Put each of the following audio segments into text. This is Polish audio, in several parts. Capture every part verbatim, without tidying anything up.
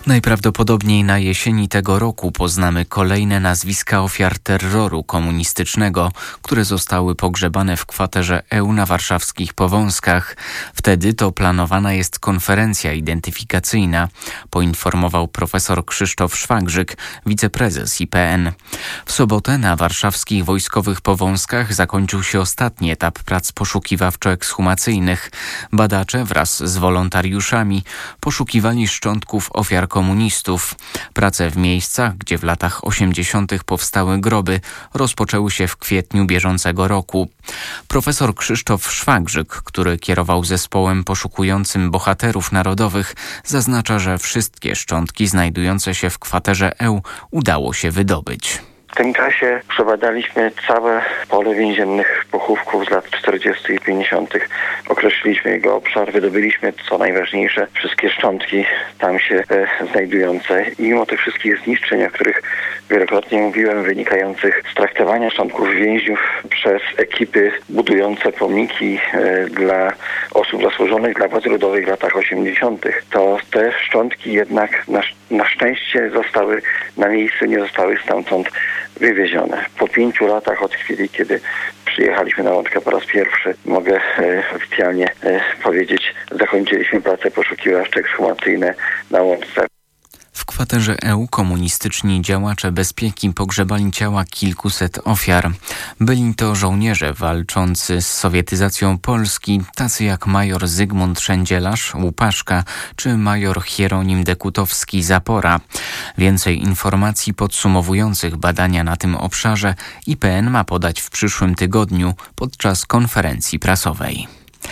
Najprawdopodobniej na jesieni tego roku poznamy kolejne nazwiska ofiar terroru komunistycznego, które zostały pogrzebane w kwaterze E U na warszawskich Powązkach. Wtedy to planowana jest konferencja identyfikacyjna, poinformował profesor Krzysztof Szwagrzyk, wiceprezes I P N. W sobotę na warszawskich wojskowych Powązkach zakończył się ostatni etap prac poszukiwawczo-ekshumacyjnych. Badacze wraz z wolontariuszami poszukiwali szczątków ofiar komunistów. Prace w miejscach, gdzie w latach osiemdziesiątych powstały groby, rozpoczęły się w kwietniu bieżącego roku. Profesor Krzysztof Szwagrzyk, który kierował zespołem poszukującym bohaterów narodowych, zaznacza, że wszystkie szczątki znajdujące się w kwaterze E U udało się wydobyć. W tym czasie przebadaliśmy całe pole więziennych pochówków z lat czterdziestych i pięćdziesiątych. Określiliśmy jego obszar, wydobyliśmy, co najważniejsze, wszystkie szczątki tam się e, znajdujące. I mimo tych wszystkich zniszczeń, o których wielokrotnie mówiłem, wynikających z traktowania szczątków więźniów przez ekipy budujące pomniki e, dla osób zasłużonych dla władzy ludowej w latach osiemdziesiątych, to te szczątki jednak na, na szczęście zostały na miejscu, nie zostały stamtąd wywiezione. Po pięciu latach od chwili, kiedy przyjechaliśmy na Łączkę po raz pierwszy, mogę e, oficjalnie e, powiedzieć, zakończyliśmy prace poszukiwawcze ekshumacyjne na Łączce. W kwaterze E U komunistyczni działacze bezpieki pogrzebali ciała kilkuset ofiar. Byli to żołnierze walczący z sowietyzacją Polski, tacy jak major Zygmunt Szędzielarz, Łupaszka czy major Hieronim Dekutowski-Zapora. Więcej informacji podsumowujących badania na tym obszarze I P N ma podać w przyszłym tygodniu podczas konferencji prasowej.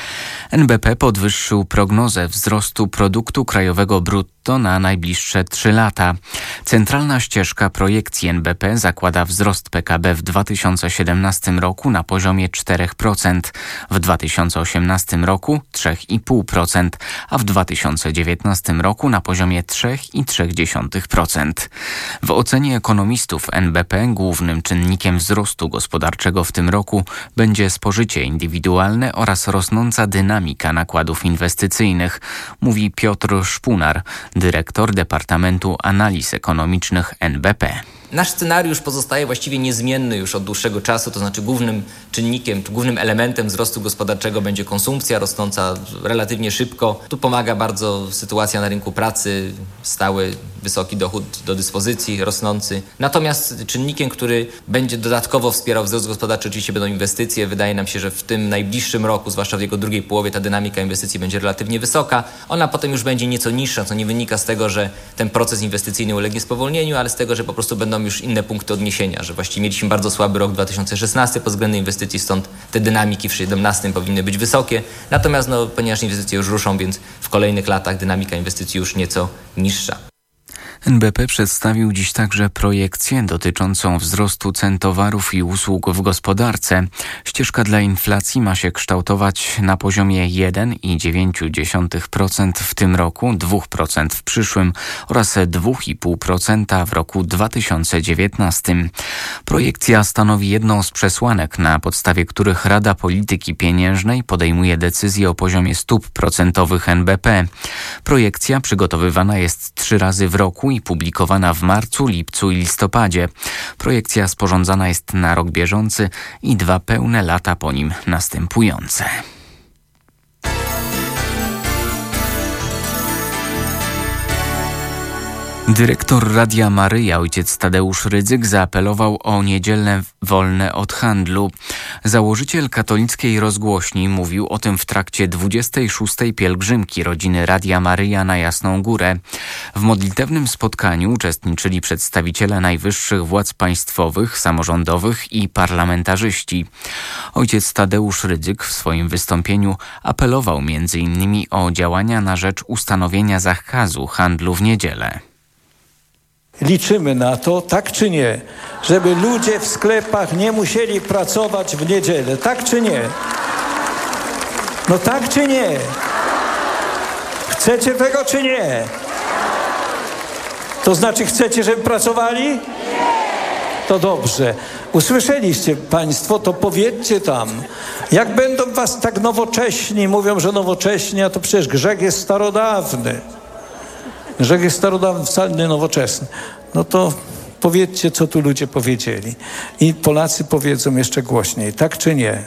N B P podwyższył prognozę wzrostu produktu krajowego brutto na najbliższe trzy lata. Centralna ścieżka projekcji N B P zakłada wzrost P K B w dwa tysiące siedemnastym roku na poziomie cztery procent, w dwa tysiące osiemnastym roku trzy i pół procent, a w dwa tysiące dziewiętnastym roku na poziomie trzy i trzy dziesiąte procent. W ocenie ekonomistów N B P głównym czynnikiem wzrostu gospodarczego w tym roku będzie spożycie indywidualne oraz rosnąca dynamika nakładów inwestycyjnych, mówi Piotr Szpunar, dyrektor Departamentu Analiz Ekonomicznych N B P. Nasz scenariusz pozostaje właściwie niezmienny już od dłuższego czasu, to znaczy głównym czynnikiem, czy głównym elementem wzrostu gospodarczego będzie konsumpcja rosnąca relatywnie szybko. Tu pomaga bardzo sytuacja na rynku pracy, stały, wysoki dochód do dyspozycji, rosnący. Natomiast czynnikiem, który będzie dodatkowo wspierał wzrost gospodarczy, oczywiście będą inwestycje. Wydaje nam się, że w tym najbliższym roku, zwłaszcza w jego drugiej połowie, ta dynamika inwestycji będzie relatywnie wysoka. Ona potem już będzie nieco niższa, co nie wynika z tego, że ten proces inwestycyjny ulegnie spowolnieniu, ale z tego, że po prostu będą już inne punkty odniesienia, że właściwie mieliśmy bardzo słaby rok dwa tysiące szesnasty pod względem inwestycji, stąd te dynamiki w siedemnastym powinny być wysokie. Natomiast no, ponieważ inwestycje już ruszą, więc w kolejnych latach dynamika inwestycji już nieco niższa. N B P przedstawił dziś także projekcję dotyczącą wzrostu cen towarów i usług w gospodarce. Ścieżka dla inflacji ma się kształtować na poziomie jeden i dziewięć dziesiątych procent w tym roku, dwa procent w przyszłym oraz dwa i pół procent w roku dwa tysiące dziewiętnastym. Projekcja stanowi jedną z przesłanek, na podstawie których Rada Polityki Pieniężnej podejmuje decyzję o poziomie stóp procentowych N B P. Projekcja przygotowywana jest trzy razy w roku i publikowana w marcu, lipcu i listopadzie. Projekcja sporządzana jest na rok bieżący i dwa pełne lata po nim następujące. Dyrektor Radia Maryja, ojciec Tadeusz Rydzyk, zaapelował o niedzielne wolne od handlu. Założyciel katolickiej rozgłośni mówił o tym w trakcie dwudziestej szóstej pielgrzymki rodziny Radia Maryja na Jasną Górę. W modlitewnym spotkaniu uczestniczyli przedstawiciele najwyższych władz państwowych, samorządowych i parlamentarzyści. Ojciec Tadeusz Rydzyk w swoim wystąpieniu apelował między innymi o działania na rzecz ustanowienia zakazu handlu w niedzielę. Liczymy na to, tak czy nie, żeby ludzie w sklepach nie musieli pracować w niedzielę, tak czy nie? No tak czy nie? Chcecie tego czy nie? To znaczy chcecie, żeby pracowali? To dobrze. Usłyszeliście państwo, to powiedzcie tam. Jak będą was tak nowocześni, mówią, że nowocześni, a to przecież grzech jest starodawny. Grzech jest starodawny, wcale nie nowoczesny. No to powiedzcie, co tu ludzie powiedzieli. I Polacy powiedzą jeszcze głośniej, tak czy nie?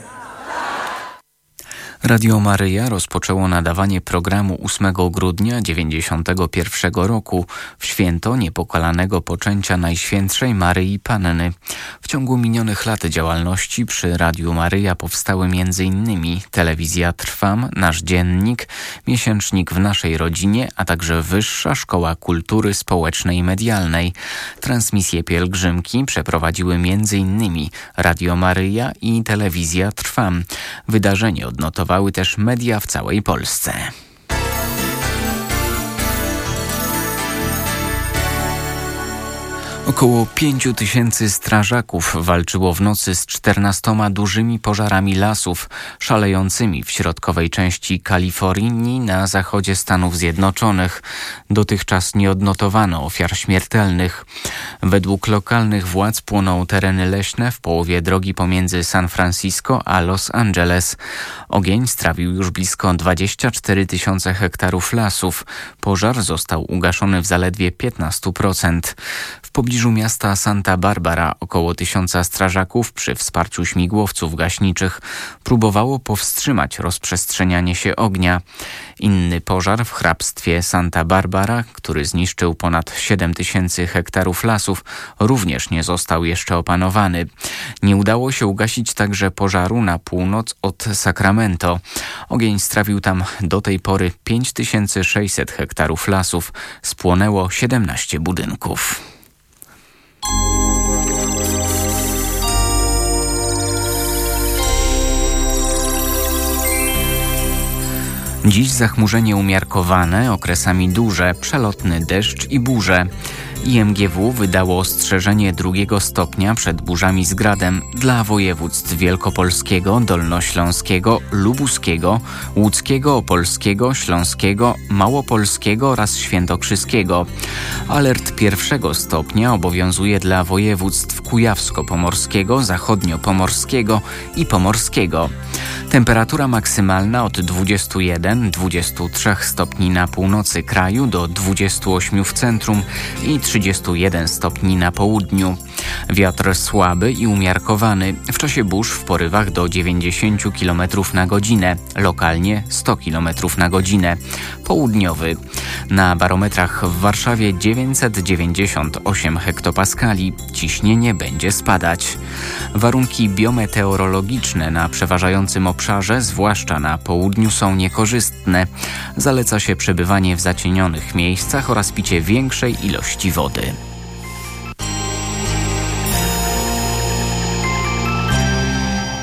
Radio Maryja rozpoczęło nadawanie programu ósmego grudnia dziewięćdziesiątego pierwszego roku w święto niepokalanego poczęcia Najświętszej Maryi Panny. W ciągu minionych lat działalności przy Radiu Maryja powstały między innymi Telewizja Trwam, Nasz Dziennik, Miesięcznik w Naszej Rodzinie, a także Wyższa Szkoła Kultury Społecznej i Medialnej. Transmisje pielgrzymki przeprowadziły między innymi Radio Maryja i Telewizja Trwam. Wydarzenie odnotowało też media w całej Polsce. Około pięciu tysięcy strażaków walczyło w nocy z czternastoma dużymi pożarami lasów szalejącymi w środkowej części Kalifornii na zachodzie Stanów Zjednoczonych. Dotychczas nie odnotowano ofiar śmiertelnych. Według lokalnych władz płoną tereny leśne w połowie drogi pomiędzy San Francisco a Los Angeles. Ogień strawił już blisko dwadzieścia cztery tysiące hektarów lasów. Pożar został ugaszony w zaledwie piętnaście procent. W pobliżu miasta Santa Barbara około tysiąca strażaków przy wsparciu śmigłowców gaśniczych próbowało powstrzymać rozprzestrzenianie się ognia. Inny pożar w hrabstwie Santa Barbara, który zniszczył ponad siedem tysięcy hektarów lasów, również nie został jeszcze opanowany. Nie udało się ugasić także pożaru na północ od Sacramento. Ogień strawił tam do tej pory pięć tysięcy sześćset hektarów lasów. Spłonęło siedemnaście budynków. Dziś zachmurzenie umiarkowane, okresami duże, przelotny deszcz i burze. I M G W wydało ostrzeżenie drugiego stopnia przed burzami z gradem dla województw wielkopolskiego, dolnośląskiego, lubuskiego, łódzkiego, opolskiego, śląskiego, małopolskiego oraz świętokrzyskiego. Alert pierwszego stopnia obowiązuje dla województw kujawsko-pomorskiego, zachodnio-pomorskiego i pomorskiego. Temperatura maksymalna od dwudziestu jeden do dwudziestu trzech stopni na północy kraju do dwudziestu ośmiu w centrum i trzydziestu jeden stopni na południu. Wiatr słaby i umiarkowany, w czasie burz w porywach do dziewięćdziesięciu kilometrów na godzinę, lokalnie sto kilometrów na godzinę. Południowy. Na barometrach w Warszawie dziewięćset dziewięćdziesiąt osiem hektopaskali. Ciśnienie będzie spadać. Warunki biometeorologiczne na przeważającym obszarze, zwłaszcza na południu, są niekorzystne. Zaleca się przebywanie w zacienionych miejscach oraz picie większej ilości wody.